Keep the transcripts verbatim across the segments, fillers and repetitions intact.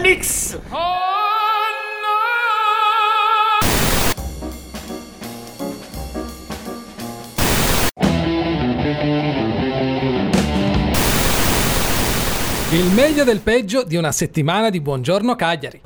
Remix. Il meglio del peggio di una settimana di Buongiorno Cagliari.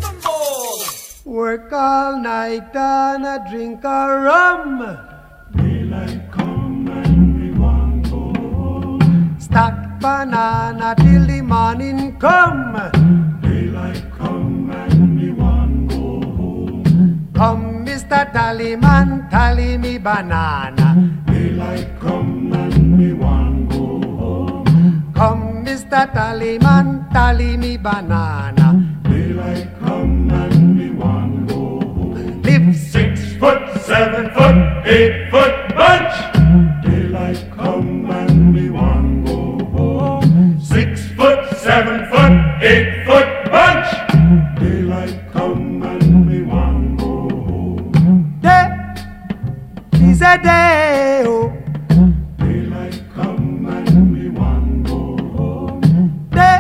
Work all night and a drink a rum. Daylight come and we want go home. Stack banana till the morning come. Daylight come and we want go home. Come Mister Tallyman, tally me banana. Daylight come and we want go home. Come Mister Tallyman, tally me banana. Daylight come and we want go home. Live six foot, seven foot, eight foot bunch. Daylight come and we want go home. Six foot, seven foot, eight foot bunch. Daylight come and we want go home. Day is a day, oh. Daylight come and we want go home. Day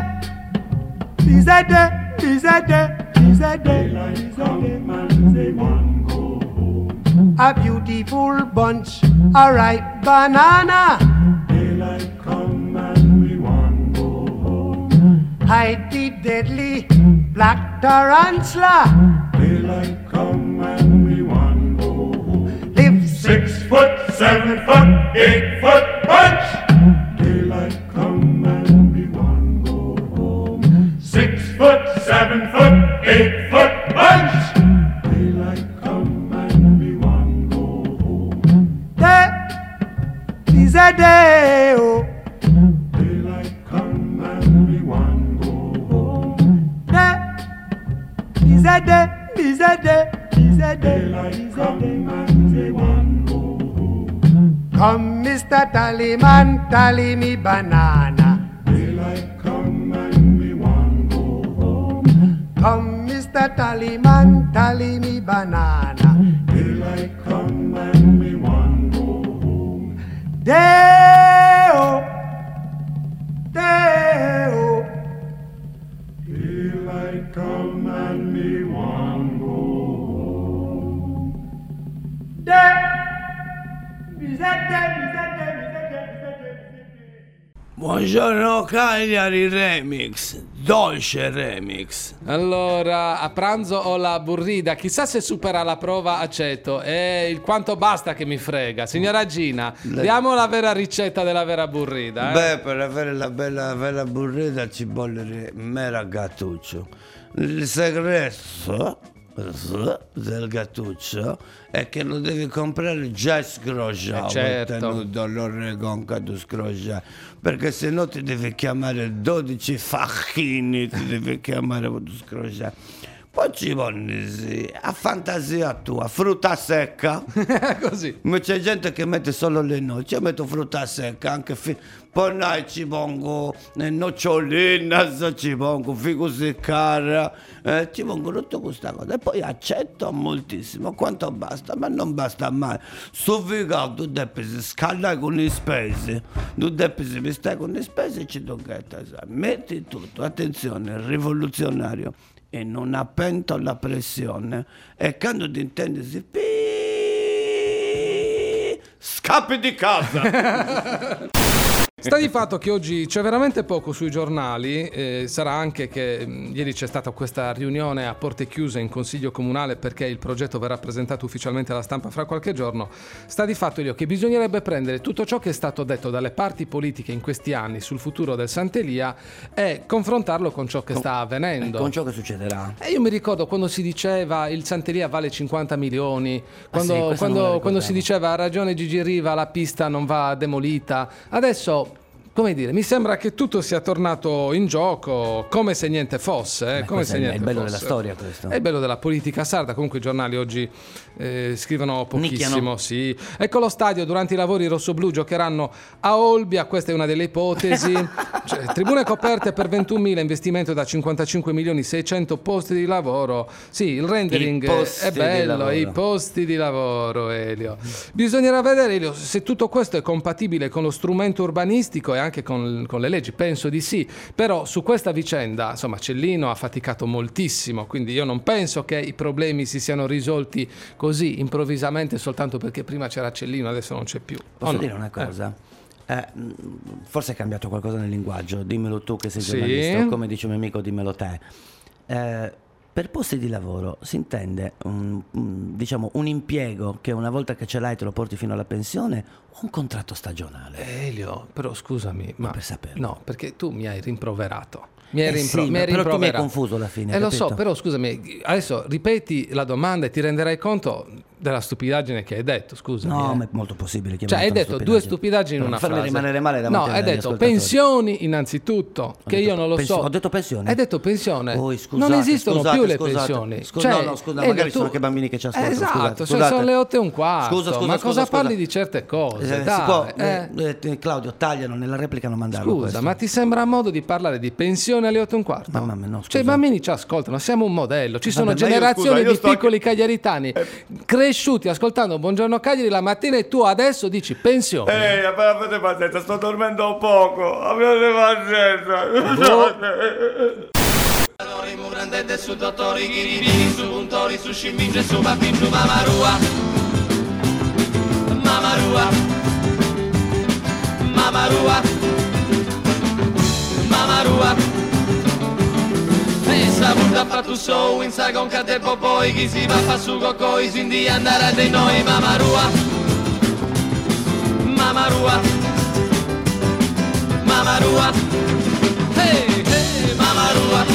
is a day. Is a day, is a day, is a day, man, they want go home. A beautiful bunch, a ripe banana. Daylight come and we want go home. Hide the deadly black tarantula. Daylight come and we want go home. Live six foot, seven foot, eight foot bunch. Daylight come and we want go home. Six foot, seven foot, eight foot bunch. Daylight come and we want go home. Day is a day, oh. Daylight come and we want go home. Day is a day, is a day, is a day. Daylight come and we want go home. Come Mister Tallyman, tally me banana. Daylight come and we want go home. Come Mister Tallyman, tally me banana. Daylight come and we want go home. Day-o, day-o. Daylight come and we want go home. Day, is that day, is that day, is that day, is that day. Buongiorno Cagliari Remix, dolce Remix. Allora, a pranzo ho la burrida, chissà se supera la prova aceto. E il quanto basta che mi frega. Signora Gina, Le... diamo la vera ricetta della vera burrida. Eh? Beh, per avere la bella vera burrida ci vuole mera gattuccio. Il segreto del gattuccio è che lo devi comprare già scrosciato, eh certo. tenuto l'oregon che tu scroscia, perché se no ti devi chiamare dodici facchini, ti devi chiamare per scrosciare. Poi ci vuole sì, a fantasia tua, frutta secca. Così. Ma c'è gente che mette solo le noci, io metto frutta secca, anche fi- poi noi ci pongo eh, nocciolina, ci pongo figo seccara, eh, ci pongo tutto questa cosa. E poi accetto moltissimo, quanto basta, ma non basta mai. Su figo tu devi scaldare con le spese, tu devi vestire con le spese e ci tocca, metti tutto, attenzione, rivoluzionario. E non ha pento la pressione e quando ti intendi si pi scappi di casa. Sta di fatto che oggi c'è veramente poco sui giornali, eh, sarà anche che mh, ieri c'è stata questa riunione a porte chiuse in Consiglio Comunale perché il progetto verrà presentato ufficialmente alla stampa fra qualche giorno. Sta di fatto, Elio, che bisognerebbe prendere tutto ciò che è stato detto dalle parti politiche in questi anni sul futuro del Sant'Elia e confrontarlo con ciò che con, sta avvenendo. Eh, con ciò che succederà. E io mi ricordo quando si diceva il Sant'Elia vale cinquanta milioni, quando, ah, sì, quando, quando si diceva ha ragione Gigi Riva, la pista non va demolita. Adesso, come dire, mi sembra che tutto sia tornato in gioco come se niente fosse. Eh? Come se niente è il bello fosse. della storia questo. È il bello della politica sarda. Comunque i giornali oggi eh, scrivono pochissimo. Nicchiano. Sì. Ecco lo stadio, durante i lavori i rossoblù giocheranno a Olbia, questa è una delle ipotesi. Cioè, tribune coperte per ventunomila, investimento da cinquantacinque milioni, seicento posti di lavoro. Sì, il rendering è bello, i posti di lavoro, Elio. Bisognerà vedere, Elio, se tutto questo è compatibile con lo strumento urbanistico e anche con, con le leggi. Penso di sì, però su questa vicenda, insomma, Cellino ha faticato moltissimo, quindi io non penso che i problemi si siano risolti così improvvisamente soltanto perché prima c'era Cellino, adesso non c'è più. Posso no? dire una cosa? Eh. Eh, forse è cambiato qualcosa nel linguaggio, dimmelo tu che sei Sì. giornalista, o come dice un mio amico, dimmelo te. Eh, per posti di lavoro si intende un, un, diciamo, un impiego che una volta che ce l'hai te lo porti fino alla pensione, o un contratto stagionale? Elio, però scusami, ma per saperlo. no, perché tu mi hai rimproverato. Mi hai Eh rimpro- sì, mi hai però tu mi hai rimproverato. confuso alla fine. Eh lo capito? so, però scusami, adesso ripeti la domanda e ti renderai conto della stupidaggine che hai detto, scusami. No, eh. ma è molto possibile. Cioè hai detto due stupidaggini in Per una farmi frase. rimanere male No, davanti hai agli detto ascoltatori. pensioni innanzitutto, che detto io non lo pensio- so. ho detto pensione? Hai detto pensione. Oh, scusate, non esistono scusate, più le scusate. pensioni. Scusa, Cioè, no, no, scusa, Elio, magari tu- sono anche bambini che ci ascoltano, Esatto, scusate, cioè, scusate. sono le otto e un quarto. Scusa, scusa, ma scusa, cosa scusa. parli di certe cose? Eh, Dai, si può, eh. eh, eh, Claudio, tagliano, nella replica non mandarlo. Scusa, questo. ma ti sembra modo di parlare di pensione alle otto e un quarto? Mamma mia, no, Cioè scusa. i bambini ci ascoltano, siamo un modello. Ci sono Vabbè, ma io, generazioni scusa, io di sto anche- piccoli cagliaritani cresciuti ascoltando Buongiorno Cagliari la mattina e tu adesso dici pensione. Ehi, avete pazienza, sto dormendo poco. Avete pazienza. Murandette su dottori, ghiribini su puntori, su scimminge, su pappingiu, mamarua. Mamarua. Mamarua. Mamarua. E saputa fatto so, in sa con cate popoi, chi si va fa su cocoi, si indi andare dei noi, mamarua. Mamarua. Mamarua. Hey, hey, mamarua.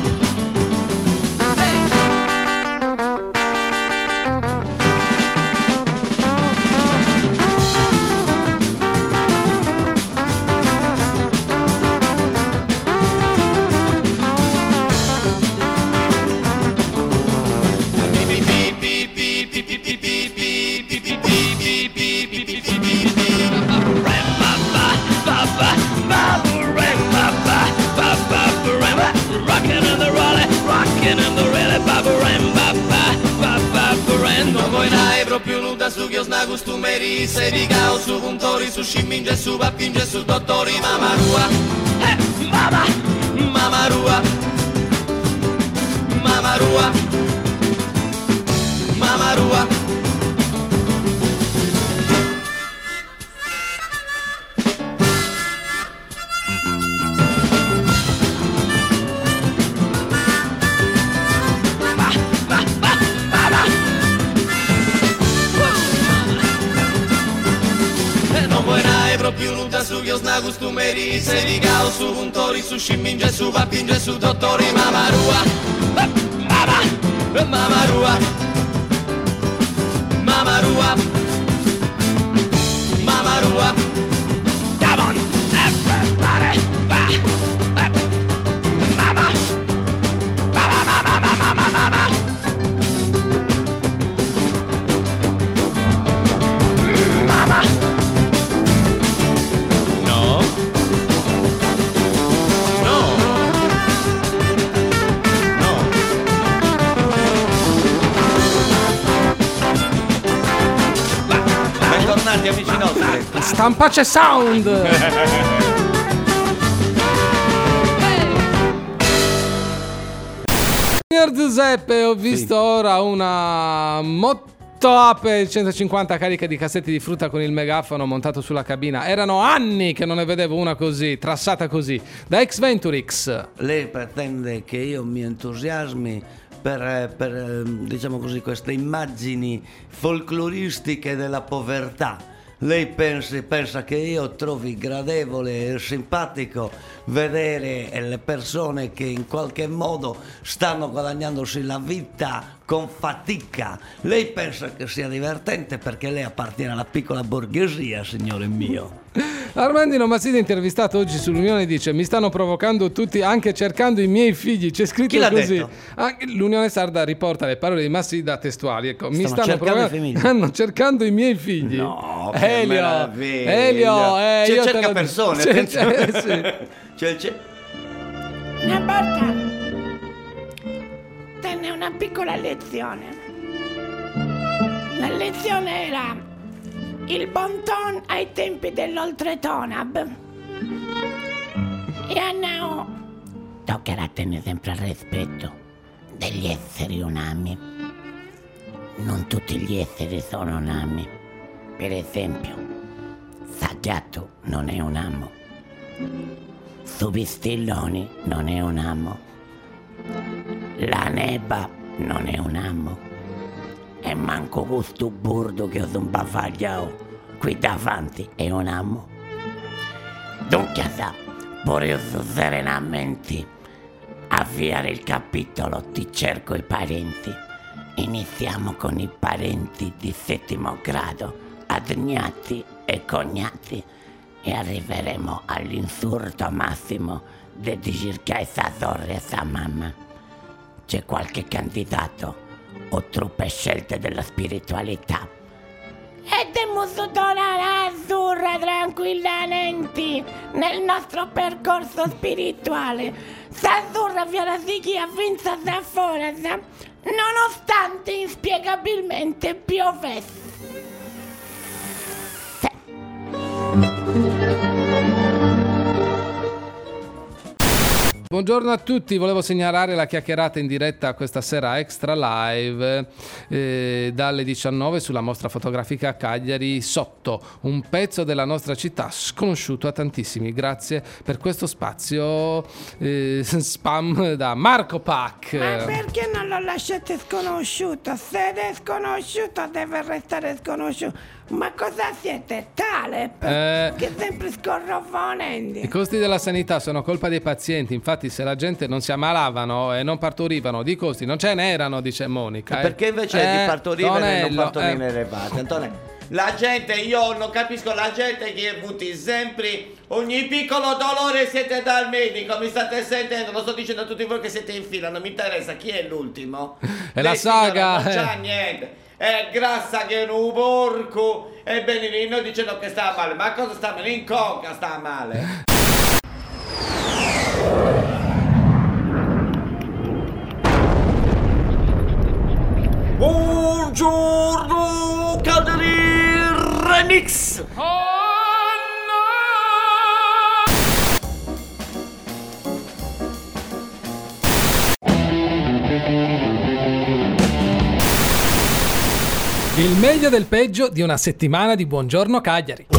Proprio nuda su che osna costumeri se di cao su puntori su scimminge su pappinge su dottori mamarua eh mama mamarua mamarua mamarua proprio nuda su che osna costumeri se di cao su puntori su scimminge su pappinge su dottori mamarua mama mamarua mamarua mamarua come on everybody mama mama mama mama mama mama Bentornati amici nostri. Stampace Sound. Signor Giuseppe, ho visto ora una Moto Ape centocinquanta cariche di cassetti di frutta con il megafono montato sulla cabina. Erano anni che non ne vedevo una così, trassata così. Da X Venturix. Lei pretende che io mi entusiasmi per, per diciamo così, queste immagini folcloristiche della povertà. Lei pensi, pensa che io trovi gradevole e simpatico vedere le persone che in qualche modo stanno guadagnandosi la vita con fatica. Lei pensa che sia divertente perché lei appartiene alla piccola borghesia, signore mio. Armandino Mazzini, intervistato oggi sull'Unione, dice: mi stanno provocando tutti, anche cercando i miei figli. C'è scritto Chi l'ha così. detto? Anche L'Unione Sarda riporta le parole di Massida testuali. Ecco, mi Stanno stanno cercando provocando, i famigli. stanno cercando i miei figli. No, che Elio, meraviglia. Elio, eh, Cioè, io te cerca lo- persone, C'è- attenzione. c'è- sì. C'è- c'è- Una volta tenne una piccola lezione. La lezione era il bon ton ai tempi dell'oltretonab. E a Nao toccherà tenere sempre al rispetto degli esseri umani. Non tutti gli esseri sono nami. Per esempio, Saggiato non è un amo. Subistilloni non è un amo. La Neba non è un amo. E manco questo burdo che ho sbagliato qui davanti è un amo. Dunque sa, pure serenamente avviare il capitolo Ti cerco i parenti. Iniziamo con i parenti di settimo grado, adgnati e cognati, e arriveremo all'insurto massimo di cercare sa sorella e sa mamma. C'è qualche candidato o truppe scelte della spiritualità? E demo sudare azzurra tranquillamente nel nostro percorso spirituale. S'azzurra viene sì chi ha vinto da fuori, nonostante inspiegabilmente piovesse. Buongiorno a tutti, volevo segnalare la chiacchierata in diretta questa sera Extra Live eh, dalle diciannove sulla mostra fotografica a Cagliari Sotto, un pezzo della nostra città sconosciuto a tantissimi. Grazie per questo spazio eh, spam da Marco Pac. Ma perché non lo lasciate sconosciuto? Se è sconosciuto deve restare sconosciuto. Ma cosa siete? Taleb? Eh. Che sempre scorrofonenti. I costi della sanità sono colpa dei pazienti, infatti se la gente non si ammalavano e non partorivano, di costi non ce n'erano, dice Monica. eh. Perché invece Eh, di partorire non Tonello, partorire eh. le parti? Antonio, la gente, io non capisco la gente che avuti sempre ogni piccolo dolore siete dal medico, mi state sentendo, lo sto dicendo a tutti voi che siete in fila, non mi interessa chi è l'ultimo. È la Lei, signora, saga, non c'ha eh. niente. È grassa che è un porco. E Benigno dicendo che sta male. Ma cosa sta male? In coca sta male. Buongiorno Calderi Remix. Il meglio del peggio di una settimana di Buongiorno Cagliari.